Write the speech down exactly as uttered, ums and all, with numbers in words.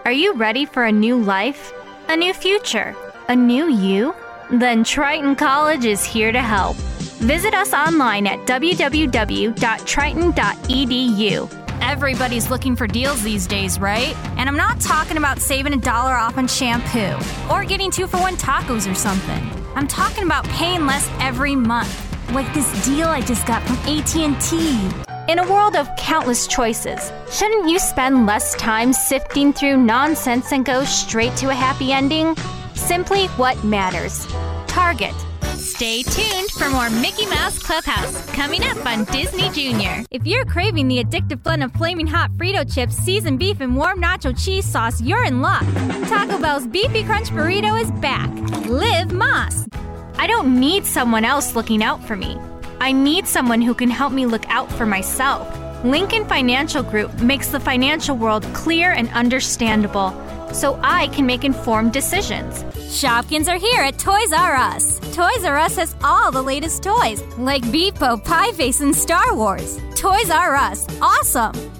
Are you ready for a new life? A new future? A new you? Then Triton College is here to help. Visit us online at w w w dot triton dot e d u. Everybody's looking for deals these days, right? And I'm not talking about saving a dollar off on shampoo or getting two for one tacos or something. I'm talking about paying less every month, like this deal I just got from A T and T. In a world of countless choices, shouldn't you spend less time sifting through nonsense and go straight to a happy ending? Simply what matters. Target. Stay tuned for more Mickey Mouse Clubhouse coming up on Disney Junior. If you're craving the addictive blend of flaming hot Frito chips, seasoned beef, and warm nacho cheese sauce, you're in luck. Taco Bell's Beefy Crunch Burrito is back. Live Moss. I don't need someone else looking out for me. I need someone who can help me look out for myself. Lincoln Financial Group makes the financial world clear and understandable, so I can make informed decisions. Shopkins are here at Toys R Us. Toys R Us has all the latest toys, like Beepo, Pie Face, and Star Wars. Toys R Us. Awesome!